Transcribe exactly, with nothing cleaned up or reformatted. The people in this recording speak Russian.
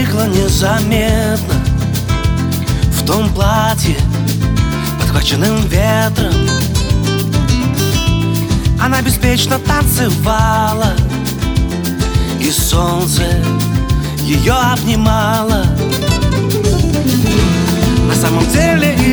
возникла незаметно в том платье, подхваченным ветром. Она беспечно танцевала, и солнце ее обнимало. На самом деле